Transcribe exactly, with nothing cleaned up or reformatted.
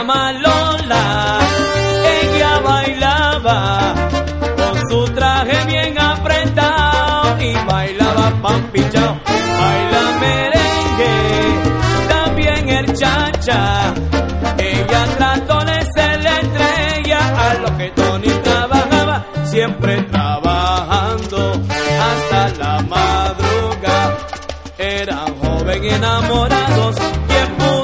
llama Lola. Ella bailaba con su traje bien apretado y bailaba pampichao. Baila merengue, también el cha-cha. Ella trató de ser la estrella a lo que Tony trabajaba, siempre trabajando hasta la madrugada. Eran jóvenes y enamorados, tiempo